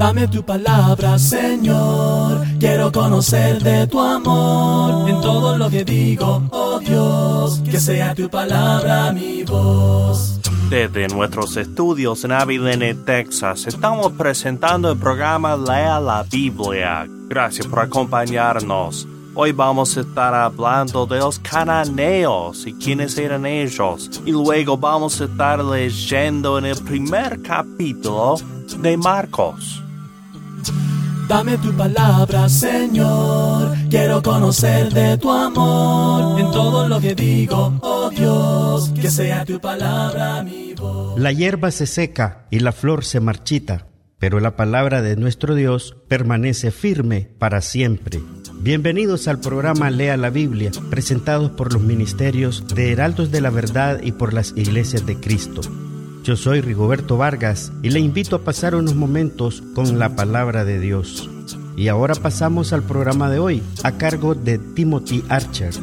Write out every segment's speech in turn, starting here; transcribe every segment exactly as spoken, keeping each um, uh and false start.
Dame tu palabra, Señor, quiero conocer de tu amor. En todo lo que digo, oh Dios, que sea tu palabra mi voz. Desde nuestros estudios en Abilene, Texas, estamos presentando el programa Lea la Biblia. Gracias por acompañarnos. Hoy vamos a estar hablando de los cananeos y quiénes eran ellos. Y luego vamos a estar leyendo en el primer capítulo de Marcos. Dame tu palabra, Señor, quiero conocer de tu amor. En todo lo que digo, oh Dios, que sea tu palabra mi voz. La hierba se seca y la flor se marchita, pero la palabra de nuestro Dios permanece firme para siempre. Bienvenidos al programa Lea la Biblia, presentados por los ministerios de Heraldos de la Verdad y por las Iglesias de Cristo. Yo soy Rigoberto Vargas y le invito a pasar unos momentos con la palabra de Dios. Y ahora pasamos al programa de hoy, a cargo de Timothy Archer.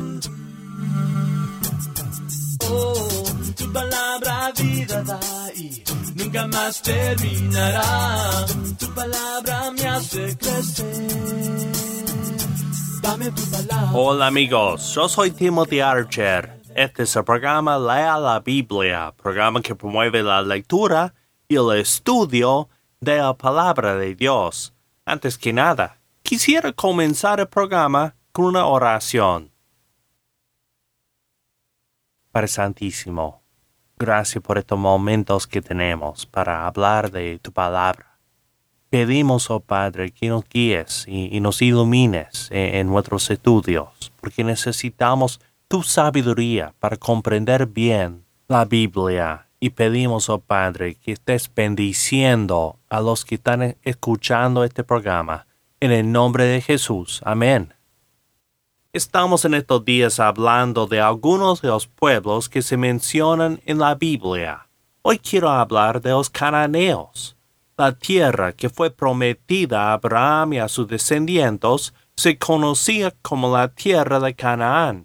Oh, tu palabra vida da y nunca más terminará. Tu palabra me hace crecer. Dame tu palabra. Hola amigos, yo soy Timothy Archer. Este es el programa Lea la Biblia, programa que promueve la lectura y el estudio de la palabra de Dios. Antes que nada, quisiera comenzar el programa con una oración. Padre Santísimo, gracias por estos momentos que tenemos para hablar de tu palabra. Pedimos, oh Padre, que nos guíes y, y nos ilumines en, en nuestros estudios, porque necesitamos tu sabiduría para comprender bien la Biblia. Y pedimos, oh Padre, que estés bendiciendo a los que están escuchando este programa. En el nombre de Jesús. Amén. Estamos en estos días hablando de algunos de los pueblos que se mencionan en la Biblia. Hoy quiero hablar de los cananeos. La tierra que fue prometida a Abraham y a sus descendientes se conocía como la tierra de Canaán.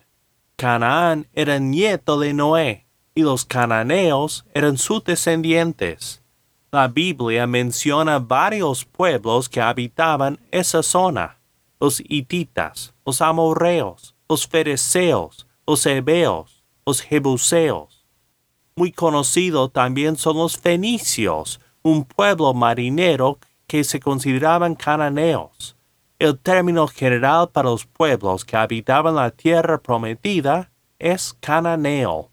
Canaán era nieto de Noé, y los cananeos eran sus descendientes. La Biblia menciona varios pueblos que habitaban esa zona: los hititas, los amorreos, los fereceos, los heveos, los jebuseos. Muy conocidos también son los fenicios, un pueblo marinero que se consideraban cananeos. El término general para los pueblos que habitaban la tierra prometida es cananeo.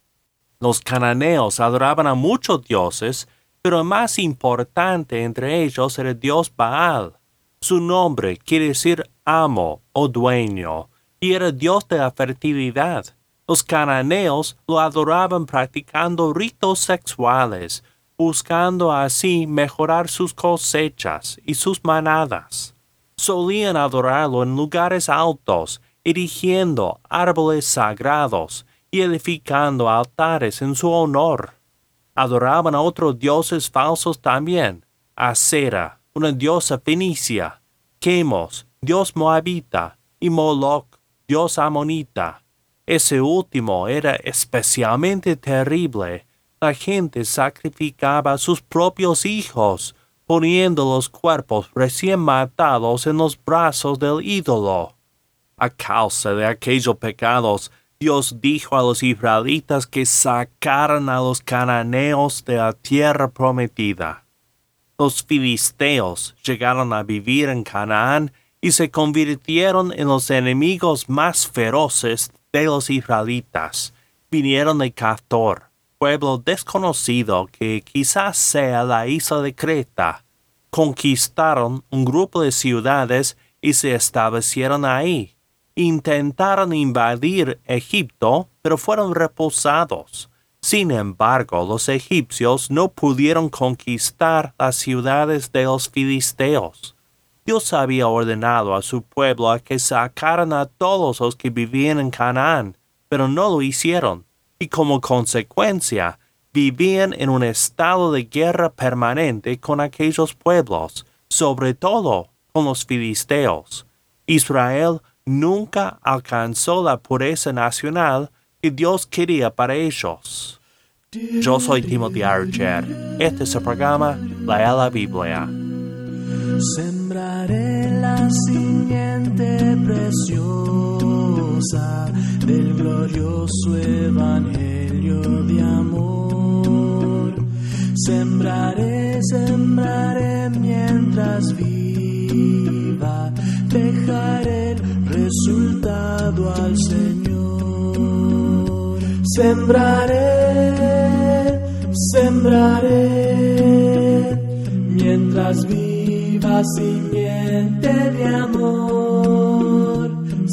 Los cananeos adoraban a muchos dioses, pero el más importante entre ellos era el dios Baal. Su nombre quiere decir amo o dueño, y era dios de la fertilidad. Los cananeos lo adoraban practicando ritos sexuales, buscando así mejorar sus cosechas y sus manadas. Solían adorarlo en lugares altos, erigiendo árboles sagrados y edificando altares en su honor. Adoraban a otros dioses falsos también: Acera, una diosa fenicia; Chemos, dios moabita; y Moloch, dios amonita. Ese último era especialmente terrible. La gente sacrificaba a sus propios hijos, poniendo los cuerpos recién matados en los brazos del ídolo. A causa de aquellos pecados, Dios dijo a los israelitas que sacaran a los cananeos de la tierra prometida. Los filisteos llegaron a vivir en Canaán y se convirtieron en los enemigos más feroces de los israelitas. Vinieron de Caftor, pueblo desconocido que quizás sea la isla de Creta. Conquistaron un grupo de ciudades y se establecieron ahí. Intentaron invadir Egipto, pero fueron repulsados. Sin embargo, los egipcios no pudieron conquistar las ciudades de los filisteos. Dios había ordenado a su pueblo a que sacaran a todos los que vivían en Canaán, pero no lo hicieron. Y como consecuencia, vivían en un estado de guerra permanente con aquellos pueblos, sobre todo con los filisteos. Israel nunca alcanzó la pureza nacional que Dios quería para ellos. Yo soy Timothy Archer. Este es el programa Lea la Biblia. Sembraré la simiente preciosa del glorioso evangelio de amor. Sembraré, sembraré mientras viva, dejaré el resultado al Señor. Sembraré, sembraré mientras viva simiente de amor.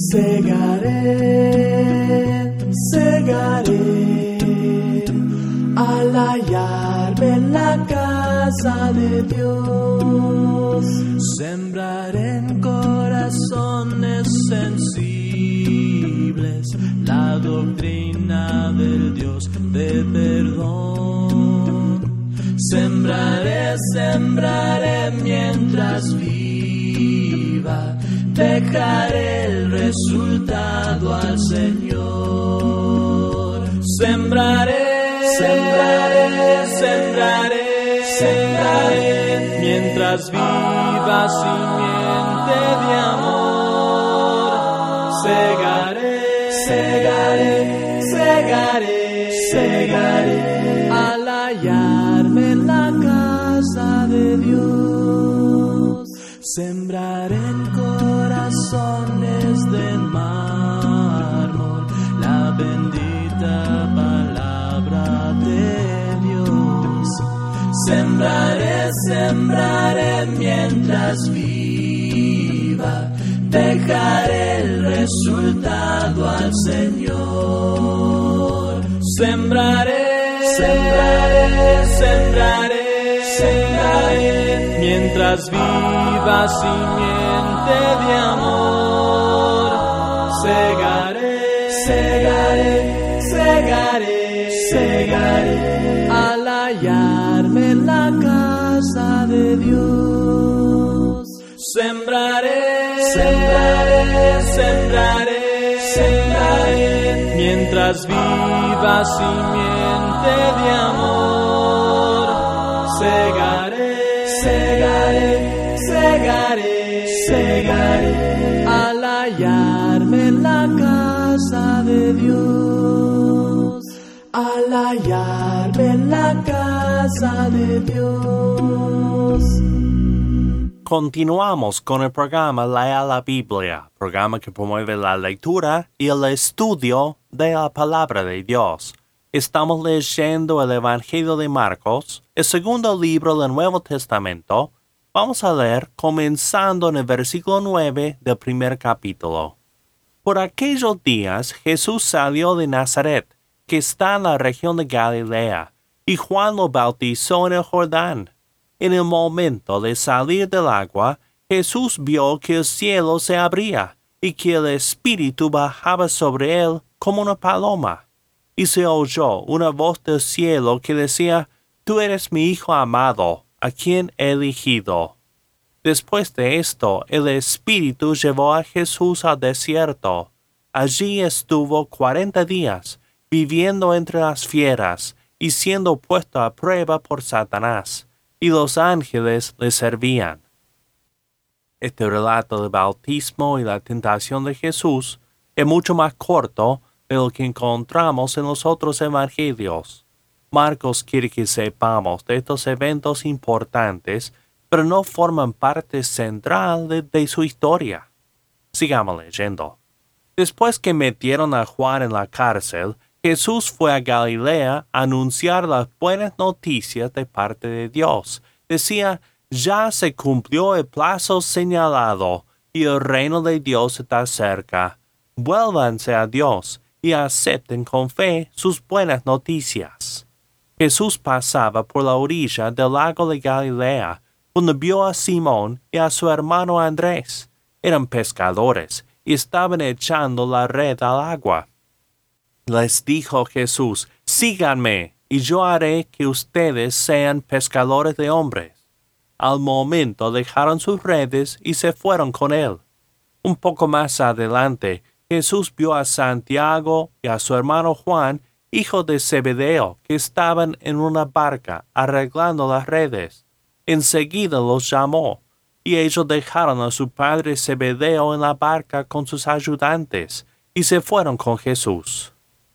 Segaré, segaré al hallarme en la casa de Dios. Sembraré en corazones sensibles la doctrina del Dios de perdón. Sembraré, sembraré mientras viva, dejaré el resultado al Señor. Sembraré, sembraré, sembraré, sembraré mientras viva simiente de amor. Segaré, segaré, segaré, segaré al hallarme en la casa de Dios. Sembraré en corazones de mármol la bendita palabra de Dios. Sembraré, sembraré mientras viva, dejaré el resultado al Señor. Sembraré, sembraré, sembraré, sembraré mientras viva simiente de amor. Segaré, segaré, segaré, segaré al hallarme en la casa de Dios. Sembraré, sembraré, sembraré, sembraré mientras viva simiente de amor. Segaré, segaré, segaré, segaré al hallarme en la casa de Dios. Al hallarme en la casa de Dios. Continuamos con el programa Lea la Biblia, programa que promueve la lectura y el estudio de la palabra de Dios. Estamos leyendo el Evangelio de Marcos, el segundo libro del Nuevo Testamento. Vamos a leer comenzando en el versículo nueve del primer capítulo. Por aquellos días Jesús salió de Nazaret, que está en la región de Galilea, y Juan lo bautizó en el Jordán. En el momento de salir del agua, Jesús vio que el cielo se abría y que el Espíritu bajaba sobre él como una paloma. Y se oyó una voz del cielo que decía: Tú eres mi Hijo amado, a quien he elegido. Después de esto, el Espíritu llevó a Jesús al desierto. Allí estuvo cuarenta días, viviendo entre las fieras y siendo puesto a prueba por Satanás, y los ángeles le servían. Este relato del bautismo y la tentación de Jesús es mucho más corto de lo que encontramos en los otros evangelios. Marcos quiere que sepamos de estos eventos importantes, pero no forman parte central de, de su historia. Sigamos leyendo. Después que metieron a Juan en la cárcel, Jesús fue a Galilea a anunciar las buenas noticias de parte de Dios. Decía: ya se cumplió el plazo señalado y el reino de Dios está cerca. Vuélvanse a Dios y acepten con fe sus buenas noticias. Jesús pasaba por la orilla del lago de Galilea, cuando vio a Simón y a su hermano Andrés. Eran pescadores y estaban echando la red al agua. Les dijo Jesús: síganme, y yo haré que ustedes sean pescadores de hombres. Al momento dejaron sus redes y se fueron con él. Un poco más adelante, Jesús vio a Santiago y a su hermano Juan, hijo de Zebedeo, que estaban en una barca arreglando las redes. Enseguida los llamó. Y ellos dejaron a su padre Zebedeo en la barca con sus ayudantes y se fueron con Jesús.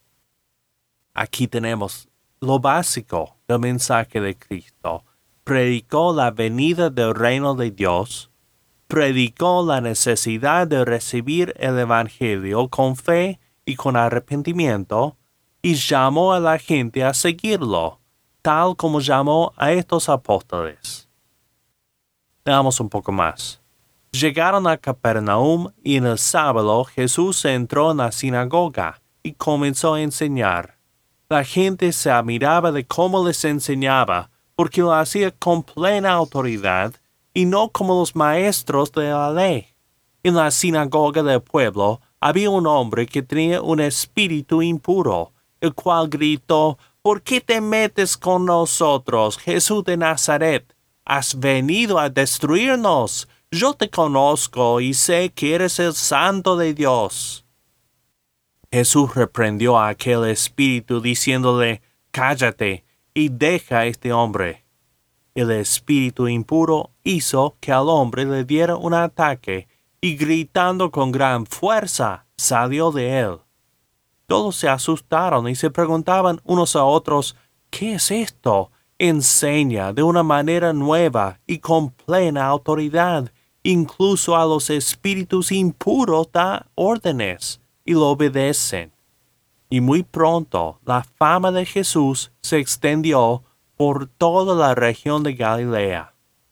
Aquí tenemos lo básico del mensaje de Cristo. Predicó la venida del reino de Dios, predicó la necesidad de recibir el Evangelio con fe y con arrepentimiento, y llamó a la gente a seguirlo, tal como llamó a estos apóstoles. Veamos un poco más. Llegaron a Capernaum y en el sábado Jesús entró en la sinagoga y comenzó a enseñar. La gente se admiraba de cómo les enseñaba, porque lo hacía con plena autoridad y no como los maestros de la ley. En la sinagoga del pueblo había un hombre que tenía un espíritu impuro, el cual gritó: ¿Por qué te metes con nosotros, Jesús de Nazaret? ¿Has venido a destruirnos? Yo te conozco y sé que eres el Santo de Dios. Jesús reprendió a aquel espíritu diciéndole: Cállate y deja a este hombre. El espíritu impuro hizo que al hombre le diera un ataque y gritando con gran fuerza salió de él. Todos se asustaron y se preguntaban unos a otros: ¿Qué es esto? Enseña de una manera nueva y con plena autoridad. Incluso a los espíritus impuros da órdenes y lo obedecen. Y muy pronto la fama de Jesús se extendió por toda la región de Galilea.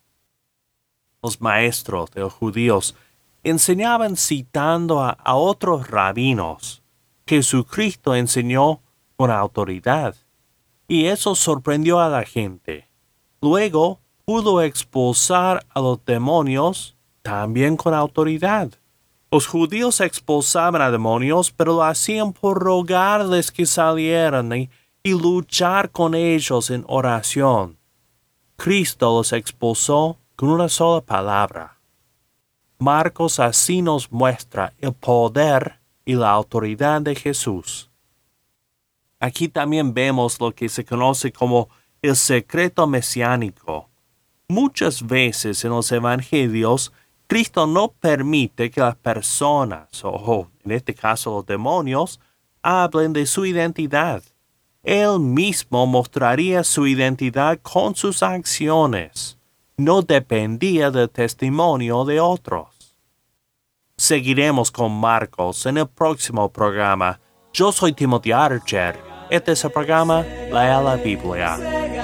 Los maestros de los judíos enseñaban citando a, a otros rabinos. Jesucristo enseñó con autoridad, y eso sorprendió a la gente. Luego pudo expulsar a los demonios también con autoridad. Los judíos expulsaban a demonios, pero lo hacían por rogarles que salieran y, y luchar con ellos en oración. Cristo los expulsó con una sola palabra. Marcos así nos muestra el poder y la autoridad de Jesús. Aquí también vemos lo que se conoce como el secreto mesiánico. Muchas veces en los evangelios, Cristo no permite que las personas, o en este caso los demonios, hablen de su identidad. Él mismo mostraría su identidad con sus acciones. No dependía del testimonio de otros. Seguiremos con Marcos en el próximo programa. Yo soy Timothy Archer. Este es el programa Lea la Biblia.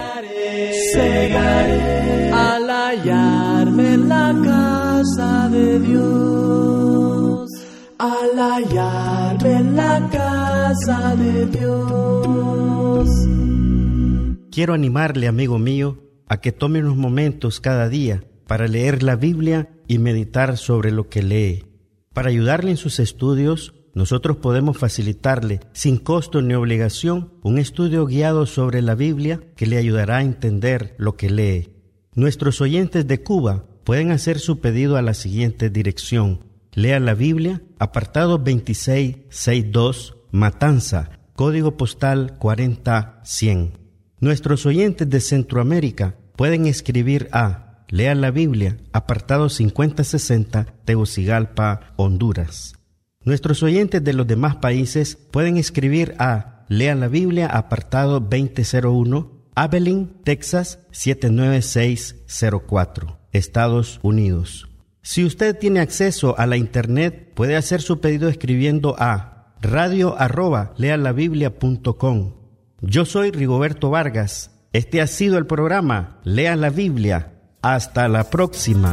Segaré al hallarme en la casa de Dios, al hallarme en la casa de Dios. Quiero animarle, amigo mío, a que tome unos momentos cada día para leer la Biblia y meditar sobre lo que lee. Para ayudarle en sus estudios, nosotros podemos facilitarle, sin costo ni obligación, un estudio guiado sobre la Biblia que le ayudará a entender lo que lee. Nuestros oyentes de Cuba pueden hacer su pedido a la siguiente dirección: Lea la Biblia, apartado veintiséis sesenta y dos, Matanza, código postal cuarenta cien. Nuestros oyentes de Centroamérica pueden escribir a Lea la Biblia, apartado cincuenta sesenta, Tegucigalpa, Honduras. Nuestros oyentes de los demás países pueden escribir a Lea la Biblia, apartado veinte cero uno, Abilene, Texas siete nueve seis cero cuatro, Estados Unidos. Si usted tiene acceso a la internet, puede hacer su pedido escribiendo a radio arroba lealabiblia punto com. Yo soy Rigoberto Vargas. Este ha sido el programa Lea la Biblia. Hasta la próxima.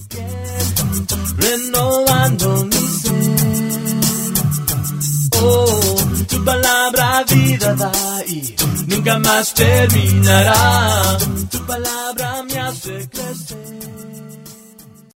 Renovando mi ser. Oh, tu palabra vida da y nunca más terminará. Tu palabra me hace crecer.